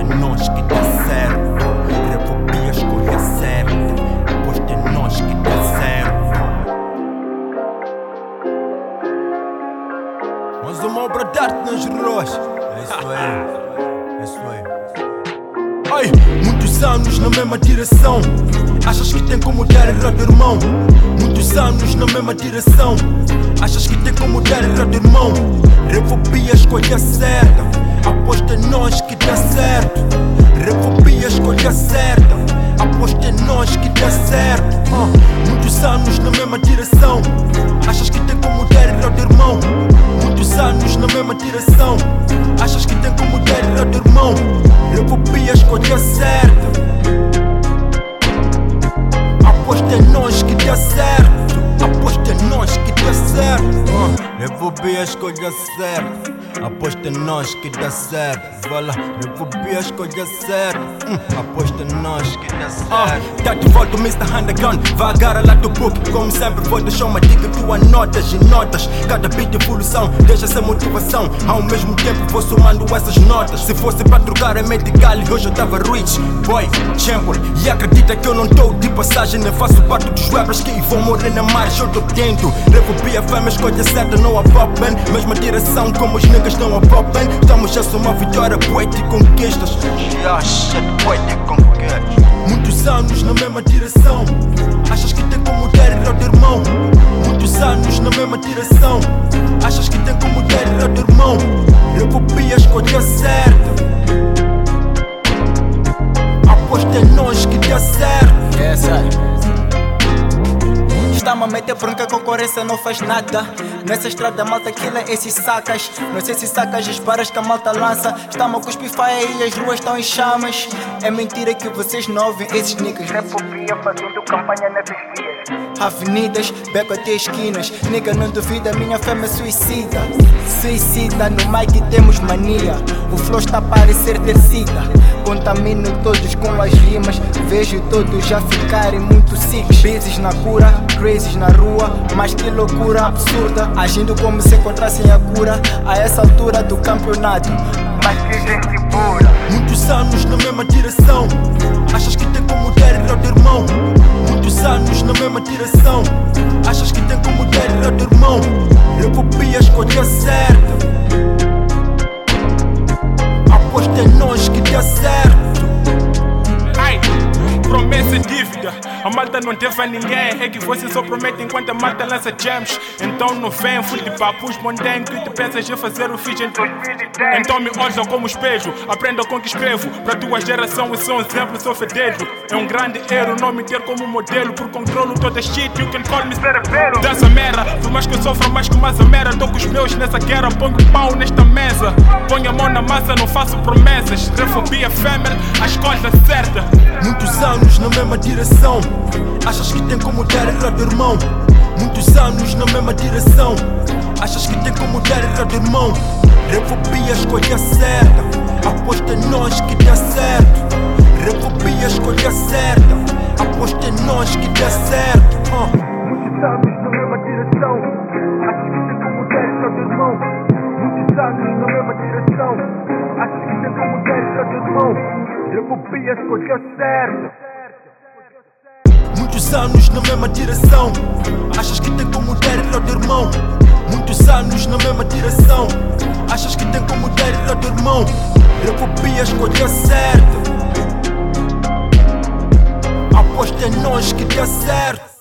nós que dá certo. Refobia escolhe a certa. Aposta em nós que dá certo. Mas uma obra de arte nas ruas. É isso aí. É isso aí. Ai, muitos anos na mesma direção. Achas que tem como dar errado, irmão? Muitos anos na mesma direção. Achas que tem como dar errado, irmão? Refobia escolhe a certa. Aposta em nós que dá certo. Refobia escolhe a certa. Aposta em nós que dá certo. Muitos anos na mesma direção. Achas que tem como dar errado, irmão? Muitos anos na mesma direção. Achas que tem como dar errado, irmão? Refobia escolhe a certa. Aposta em nós que dá certo. Aposta em nós que dá certo. Refobia escolhe a certa. Aposta em nós que dá certo. Vai lá, refobia escolhe a certa. Aposta em nós que dá certo. Tá de volta o Mr. Underground. Vai agarrar lá do book. Como sempre vou deixar uma dica. Tu anotas e notas. Cada beat é evolução, deixa ser motivação. Ao mesmo tempo vou somando essas notas. Se fosse pra trocar a mente gali, hoje eu tava rich. Boy, champion. E acredita que eu não tô de passagem. Nem faço parte dos rappers que vão morrer na marcha. Eu tô dentro. Refobia fama, escolha certa, não há pop band. Mesma direção como os niggas estão a pop band. Estamos a somar vitória, poeta e conquistas. Poeta e conquistas. Muitos anos na mesma direção. Achas que tem como dar errado, irmão? Muitos anos na mesma direção. Achas que tem como dar errado, irmão? Refobia escolhe a certa. Aposta em nós que dá certo. Yes, I. Está-me a meter branca, a concorrência não faz nada. Nessa estrada malta quila esses sacas. Não sei se sacas as baras que a malta lança. Está-me a cuspir faia e as ruas estão em chamas. É mentira que vocês não ouvem esses niggas. Refobia fazendo campanha nessas vias. Avenidas, beco até esquinas. Nigga não duvida, minha fama é suicida. Suicida, no mic temos mania. O flow está a parecer tecida. Contamino todos com as rimas. Vejo todos já ficarem muito sick. Business na cura, crazes na rua. Mas que loucura absurda. Agindo como se encontrassem a cura a essa altura do campeonato. Mas que gente pura. Muitos anos na mesma direção. Achas que tem como dar errado, irmão? Muitos anos na mesma direção. Achas que tem como dar errado, irmão? Refobia escolhe a certa. Aposta em nós que dá certo. Ai, promessa e dívida. A malta não deve a ninguém. É que você só promete enquanto a malta lança gems. Então não vem, fui de papus mundane. Que te pensas de fazer o fiz em 2010. Então me olha como espelho. Aprenda com que escrevo. Pra tua geração eu sou um exemplo, sou fedelo. É um grande erro não me ter como modelo. Por controlo toda shit, you can call me cerebelo. Dessa merda, por mais que eu sofra mais que mais a merda. Tô com os meus nessa guerra, ponho pau nesta mesa. Ponho a mão na massa, não faço promessas. Refobia family, a escolha certa. Muitos anos na mesma direção. Achas que tem como dar errado, irmão? Muitos anos na mesma direção. Achas que tem como dar errado, irmão? Refobia escolhe a certa. Aposta em nós que dá certo. Refobia escolhe a certa. Aposta em nós que dá certo. Muitos anos na mesma direção. Achas que tem como dar errado, irmão? Muitos anos na mesma direção. Achas que tem como dar errado, irmão? Refobia escolhe a certa. Muitos anos na mesma direção. Achas que tem como dar errado, irmão? Muitos anos na mesma direção. Achas que tem como dar errado, irmão? Refobia escolhe a certa. Aposta em nós que dá certo.